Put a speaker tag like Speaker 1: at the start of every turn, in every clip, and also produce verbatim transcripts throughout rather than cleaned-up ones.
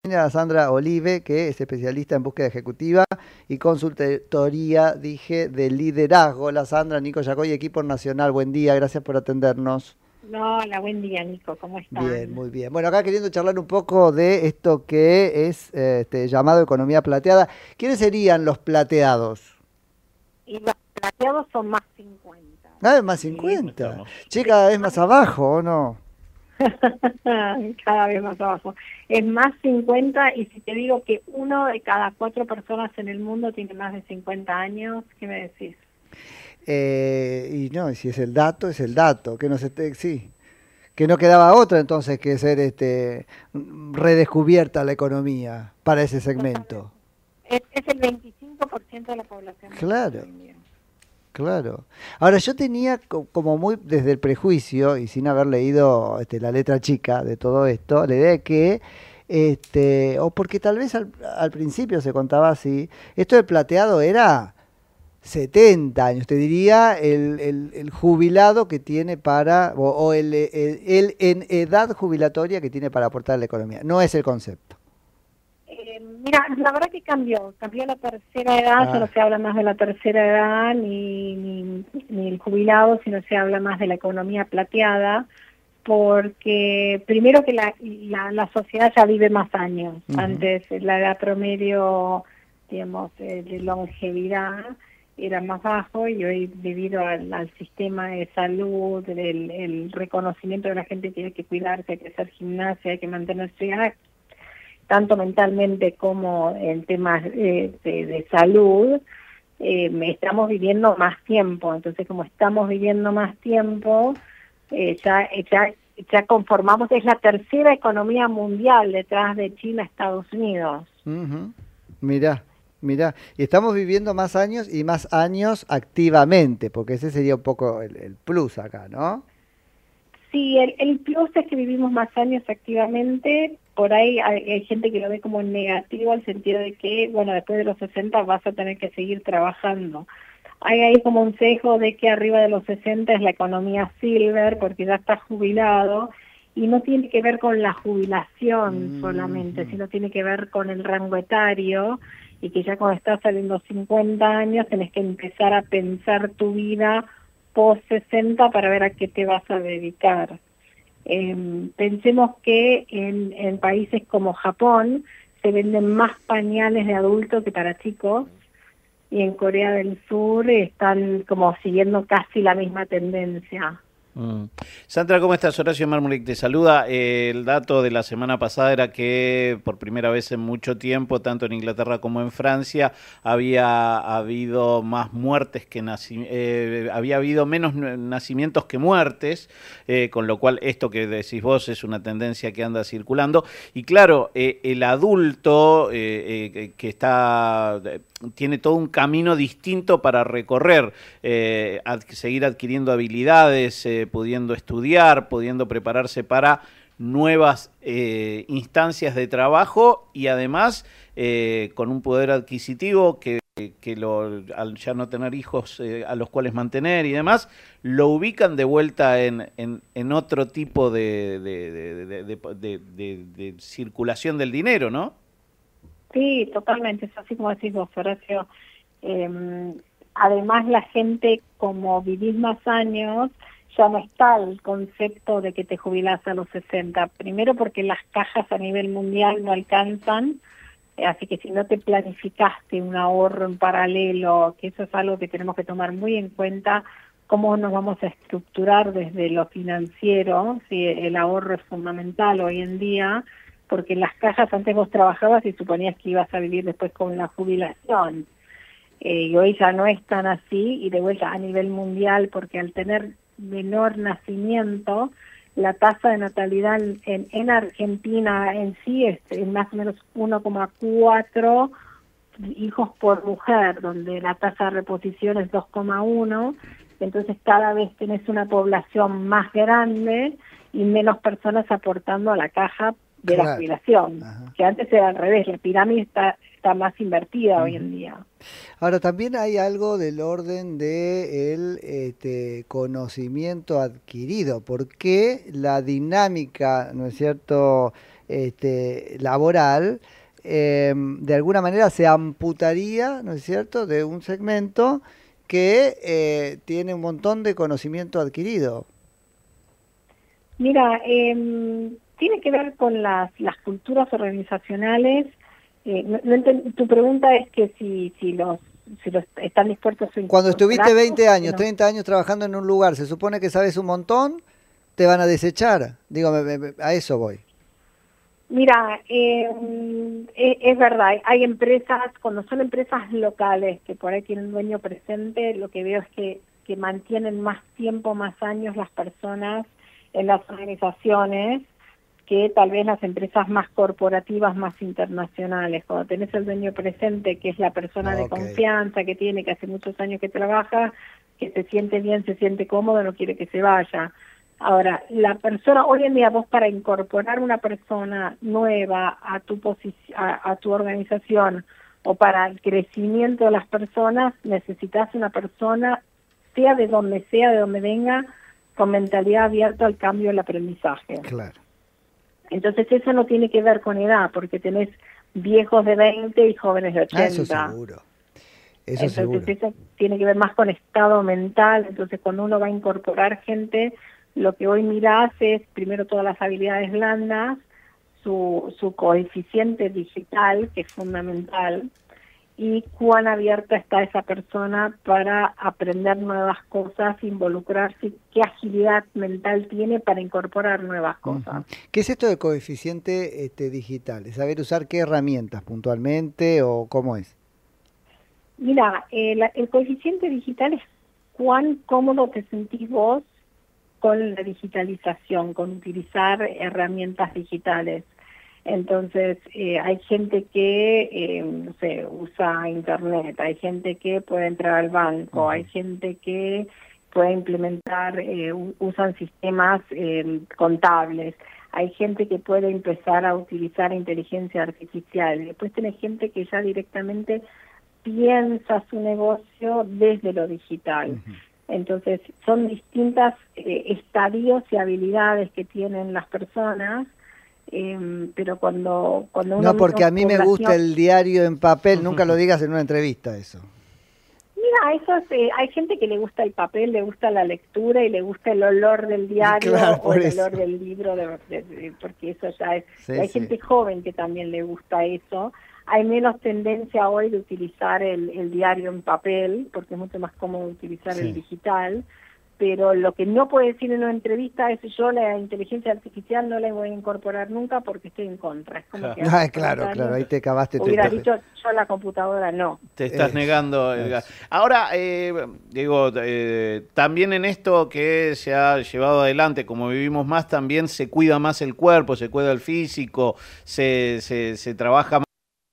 Speaker 1: A Sandra Olive, que es especialista en búsqueda ejecutiva y consultoría, dije, de liderazgo. Hola Sandra, Nico Yacoy, equipo nacional. Buen día, gracias por atendernos.
Speaker 2: No, hola, buen día, Nico, ¿cómo
Speaker 1: Bien,
Speaker 2: están?
Speaker 1: muy bien. Bueno, acá queriendo charlar un poco de esto que es eh, este, llamado economía plateada. ¿Quiénes serían los plateados?
Speaker 2: Y los plateados son más cincuenta,
Speaker 1: Cada vez más
Speaker 2: ¿sí?
Speaker 1: cincuenta.
Speaker 3: Estamos.
Speaker 1: Che,
Speaker 2: Sí,
Speaker 1: cada vez
Speaker 2: más
Speaker 1: más abajo, ¿o no?
Speaker 2: cada vez más abajo. Es más cincuenta y si te digo que uno de cada cuatro personas en el mundo tiene más de cincuenta años, ¿qué me decís?
Speaker 1: Eh, y no, y si es el dato, es el dato. Que no se te, sí. Que no quedaba otra entonces que ser este redescubierta la economía para ese segmento.
Speaker 2: Totalmente. Es, es el veinticinco por ciento de la población mundial
Speaker 1: Claro,
Speaker 2: hoy en día.
Speaker 1: claro. Ahora yo tenía co- como muy desde el prejuicio y sin haber leído este, la letra chica de todo esto, la idea de que, este, o porque tal vez al, al principio se contaba así, esto de plateado era setenta años, te diría el, el- el jubilado que tiene para, o, o el, el- el en edad jubilatoria que tiene para aportar a la economía. No es el concepto.
Speaker 2: Eh, mira, la verdad que cambió, cambió la tercera edad, ya no
Speaker 1: Ah,
Speaker 2: se habla más de la tercera edad ni, ni, ni el jubilado, sino se habla más de la economía plateada, porque primero que la, la, la sociedad ya vive más años.
Speaker 1: ujú.
Speaker 2: Antes la edad promedio, digamos, eh, de longevidad era más bajo y hoy debido al, al sistema de salud, el, el reconocimiento de la gente que tiene que cuidarse, hay que hacer gimnasia, hay que mantenerse activa, tanto mentalmente como en temas eh, de, de salud, eh, estamos viviendo más tiempo. Entonces, como estamos viviendo más tiempo, eh, ya, ya, ya conformamos, es la tercera economía mundial detrás de China, Estados Unidos.
Speaker 1: Ujú. Mirá, mirá. Y estamos viviendo más años y más años activamente, porque ese sería un poco el, el plus acá, ¿no?
Speaker 2: Sí, el, el plus es que vivimos más años activamente. Por ahí hay, hay gente que lo ve como negativo al sentido de que, bueno, después de los sesenta vas a tener que seguir trabajando. Hay ahí como un sesgo de que arriba de los sesenta es la economía silver porque ya estás jubilado y no tiene que ver con la jubilación solamente,
Speaker 1: Ujú.
Speaker 2: sino tiene que ver con el rango etario y que ya cuando estás saliendo cincuenta años tenés que empezar a pensar tu vida post sesenta para ver a qué te vas a dedicar. Eh, pensemos que en, en países como Japón se venden más pañales de adulto que para chicos y en Corea del Sur están como siguiendo casi la misma tendencia.
Speaker 3: Mm. Sandra, ¿cómo estás? Horacio Mármolic te saluda. Eh, el dato de la semana pasada era que por primera vez en mucho tiempo, tanto en Inglaterra como en Francia, había habido más muertes que naci eh, había habido menos nacimientos que muertes, eh, con lo cual esto que decís vos es una tendencia que anda circulando. Y claro, eh, el adulto eh, eh, que está tiene todo un camino distinto para recorrer, eh, ad seguir adquiriendo habilidades, eh, pudiendo estudiar, pudiendo prepararse para nuevas eh, instancias de trabajo y además eh, con un poder adquisitivo que, que lo, al ya no tener hijos eh, a los cuales mantener y demás, lo ubican de vuelta en, en, en otro tipo de, de, de, de, de, de, de, de circulación del dinero, ¿no?
Speaker 2: Sí, totalmente, es así como decís vos, Horacio. Eh, además, la gente, como vivís más años, ya no está el concepto de que te jubilás a los sesenta. Primero porque las cajas a nivel mundial no alcanzan, eh, así que si no te planificaste un ahorro en paralelo, que eso es algo que tenemos que tomar muy en cuenta, cómo nos vamos a estructurar desde lo financiero, si el ahorro es fundamental hoy en día, porque en las cajas antes vos trabajabas y suponías que ibas a vivir después con la jubilación. Eh, y hoy ya no es tan así, y de vuelta a nivel mundial, porque al tener menor nacimiento, la tasa de natalidad en, en Argentina en sí es, es más o menos uno coma cuatro hijos por mujer, donde la tasa de reposición es dos coma uno, entonces cada vez tenés una población más grande y menos personas aportando a la caja de la
Speaker 1: Claro.
Speaker 2: jubilación,
Speaker 1: Ajá.
Speaker 2: que antes era al revés, la pirámide está, está más invertida hoy
Speaker 1: Ujú.
Speaker 2: en día.
Speaker 1: Ahora, también hay algo del orden de el este, conocimiento adquirido, porque la dinámica, ¿no es cierto?, este, laboral, eh, de alguna manera se amputaría, ¿no es cierto?, de un segmento que eh, tiene un montón de conocimiento adquirido.
Speaker 2: Mira, eh, tiene que ver con las, las culturas organizacionales. Eh, no, no enten- tu pregunta es que si, si los si los están dispuestos a
Speaker 1: Cuando estuviste
Speaker 2: incorporarlos,
Speaker 1: veinte años,
Speaker 2: no.
Speaker 1: treinta años trabajando en un lugar, se supone que sabes un montón, te van a desechar. Digo, me- me- a eso voy.
Speaker 2: Mira, eh, es, es verdad, hay empresas, cuando son empresas locales que por ahí tienen dueño presente, lo que veo es que, que mantienen más tiempo, más años las personas en las organizaciones que tal vez las empresas más corporativas, más internacionales. Cuando tenés el dueño presente, que es la persona de
Speaker 1: Ok.
Speaker 2: confianza que tiene, que hace muchos años que trabaja, que se siente bien, se siente cómodo, no quiere que se vaya. Ahora, la persona, hoy en día vos para incorporar una persona nueva a tu posici- a, a tu organización o para el crecimiento de las personas, necesitas una persona, sea de donde sea, de donde venga, con mentalidad abierta al cambio y al aprendizaje.
Speaker 1: Claro.
Speaker 2: Entonces eso no tiene que ver con edad, porque tenés viejos de veinte y jóvenes de ochenta.
Speaker 1: Ah, eso seguro. Eso
Speaker 2: Entonces
Speaker 1: seguro.
Speaker 2: eso tiene que ver más con estado mental. Entonces cuando uno va a incorporar gente, lo que hoy mirás es primero todas las habilidades blandas, su, su coeficiente digital, que es fundamental, y cuán abierta está esa persona para aprender nuevas cosas, involucrarse, qué agilidad mental tiene para incorporar nuevas cosas.
Speaker 1: Ujú. ¿Qué es esto de coeficiente este, digital? ¿Es saber usar qué herramientas puntualmente o cómo es?
Speaker 2: Mira, eh, la- el coeficiente digital es cuán cómodo te sentís vos con la digitalización, con utilizar herramientas digitales. Entonces, eh, hay gente que, eh, no sé, usa internet, hay gente que puede entrar al banco,
Speaker 1: Ujú.
Speaker 2: hay gente que puede implementar, eh, u- usan sistemas eh, contables, hay gente que puede empezar a utilizar inteligencia artificial, después tenés gente que ya directamente piensa su negocio desde lo digital.
Speaker 1: Ujú.
Speaker 2: Entonces, son distintas eh, estadios y habilidades que tienen las personas, eh, pero cuando, cuando uno
Speaker 1: No,
Speaker 2: mira
Speaker 1: porque a
Speaker 2: una
Speaker 1: mí me gusta
Speaker 2: población,
Speaker 1: el diario en papel, nunca lo digas en una entrevista eso.
Speaker 2: mira, eso es, eh, hay gente que le gusta el papel, le gusta la lectura y le gusta el olor del diario
Speaker 1: Claro,
Speaker 2: o
Speaker 1: por
Speaker 2: el
Speaker 1: eso.
Speaker 2: olor del libro, de, de- de- porque eso ya es...
Speaker 1: Sí,
Speaker 2: y hay
Speaker 1: sí.
Speaker 2: gente joven que también le gusta eso. Hay menos tendencia hoy de utilizar el, el diario en papel, porque es mucho más cómodo utilizar
Speaker 1: Sí.
Speaker 2: el digital, pero lo que no puede decir en una entrevista es yo la inteligencia artificial no la voy a incorporar nunca porque estoy en contra. Es como que
Speaker 1: Ah,
Speaker 2: hace
Speaker 1: claro,
Speaker 2: cuarenta
Speaker 1: claro, ahí
Speaker 2: años
Speaker 1: te cavaste. Te,
Speaker 2: hubiera
Speaker 1: te-
Speaker 2: dicho yo la computadora no.
Speaker 3: Te estás
Speaker 1: Eh,
Speaker 3: negando, Edgar.
Speaker 1: eso.
Speaker 3: Ahora, eh, digo, eh, también en esto que se ha llevado adelante, como vivimos más, también se cuida más el cuerpo, se cuida el físico, se, se, se trabaja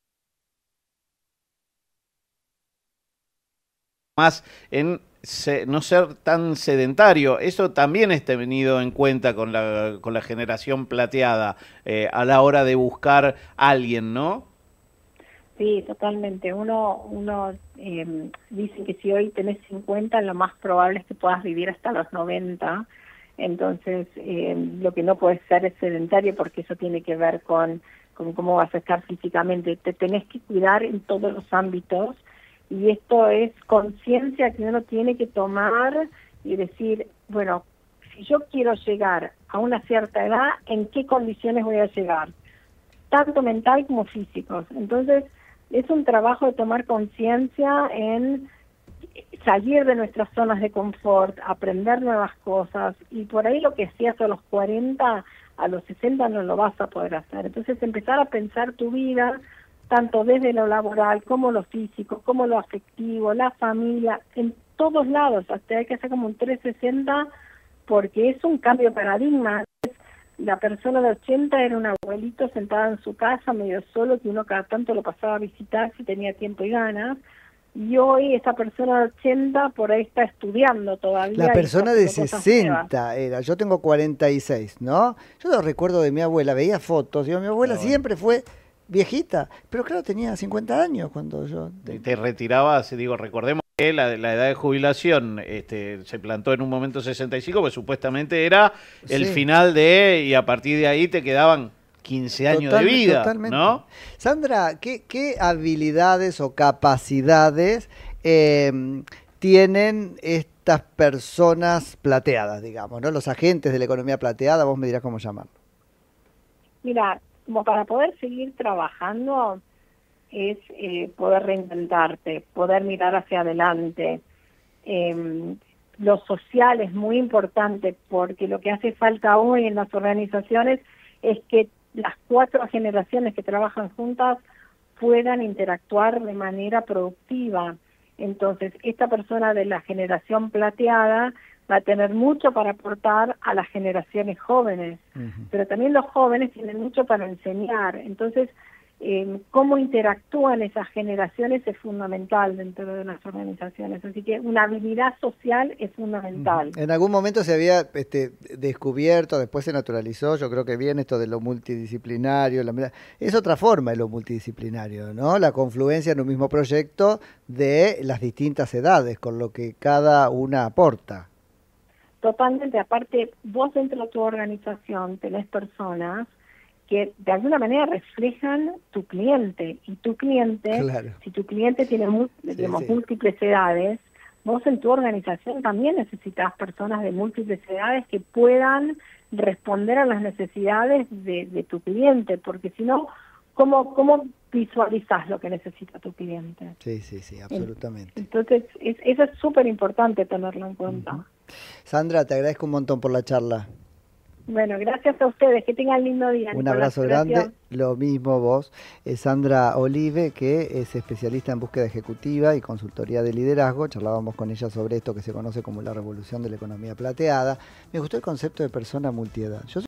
Speaker 3: más en se- no ser tan sedentario. Eso también es tenido en cuenta con la, con la generación plateada eh, a la hora de buscar a alguien, ¿no?
Speaker 2: Sí, totalmente. Uno, uno eh, dice que si hoy tenés cincuenta, lo más probable es que puedas vivir hasta los noventa. Entonces, eh, lo que no puedes ser es sedentario porque eso tiene que ver con, con cómo vas a estar físicamente. Te tenés que cuidar en todos los ámbitos y esto es conciencia que uno tiene que tomar y decir, bueno, si yo quiero llegar a una cierta edad, ¿en qué condiciones voy a llegar? Tanto mental como físicos. Entonces, es un trabajo de tomar conciencia en salir de nuestras zonas de confort, aprender nuevas cosas, y por ahí lo que hacías a los cuarenta, a los sesenta no lo vas a poder hacer. Entonces, empezar a pensar tu vida, tanto desde lo laboral, como lo físico, como lo afectivo, la familia, en todos lados, hasta hay que hacer como un trescientos sesenta, porque es un cambio de paradigma. La persona de ochenta era un abuelito sentado en su casa, medio solo, que uno cada tanto lo pasaba a visitar si tenía tiempo y ganas. Y hoy esa persona de ochenta por ahí está estudiando todavía.
Speaker 1: La
Speaker 2: y
Speaker 1: persona
Speaker 2: está
Speaker 1: de
Speaker 2: haciendo cosas nuevas.
Speaker 1: sesenta era, yo tengo cuarenta y seis, ¿no? Yo lo recuerdo de mi abuela, veía fotos, digo, mi abuela
Speaker 3: Ah, bueno.
Speaker 1: siempre fue viejita, pero claro, tenía cincuenta años cuando yo...
Speaker 3: Te, te retirabas, digo, recordemos que la, la edad de jubilación este, se plantó en un momento sesenta y cinco, pues supuestamente era el
Speaker 1: Sí.
Speaker 3: final de, y a partir de ahí te quedaban quince años
Speaker 1: Total,
Speaker 3: de vida,
Speaker 1: totalmente.
Speaker 3: ¿no?
Speaker 1: Sandra, ¿qué, qué habilidades o capacidades eh, tienen estas personas plateadas, digamos, ¿no? Los agentes de la economía plateada, vos me dirás cómo llamarlo.
Speaker 2: Mira, como para poder seguir trabajando es eh, poder reinventarte, poder mirar hacia adelante. Eh, lo social es muy importante porque lo que hace falta hoy en las organizaciones es que las cuatro generaciones que trabajan juntas puedan interactuar de manera productiva. Entonces, esta persona de la generación plateada va a tener mucho para aportar a las generaciones jóvenes, uh-huh. pero también los jóvenes tienen mucho para enseñar. Entonces, eh, cómo interactúan esas generaciones es fundamental dentro de las organizaciones. Así que una habilidad social es fundamental.
Speaker 1: En algún momento se había este, descubierto, después se naturalizó, yo creo que bien esto de lo multidisciplinario. La, es otra forma de lo multidisciplinario, ¿no? La confluencia en un mismo proyecto de las distintas edades, con lo que cada una aporta.
Speaker 2: Totalmente, aparte, vos dentro de tu organización tenés personas que de alguna manera reflejan tu cliente, y tu cliente, claro. si tu cliente tiene digamos, sí, sí. múltiples edades, vos en tu organización también necesitas personas de múltiples edades que puedan responder a las necesidades de, de tu cliente, porque si no, ¿cómo, cómo visualizás lo que necesita tu cliente?
Speaker 1: Sí, sí, sí, absolutamente.
Speaker 2: Entonces, es, eso es súper importante tenerlo en cuenta. Uh-huh.
Speaker 1: Sandra, te agradezco un montón por la charla.
Speaker 2: Bueno, gracias a ustedes, que tengan lindo día.
Speaker 1: Un abrazo grande, lo mismo vos. Es Sandra Olive, que es especialista en búsqueda ejecutiva y consultoría de liderazgo. Charlábamos con ella sobre esto que se conoce como la revolución de la economía plateada. Me gustó el concepto de persona multiedad. Yo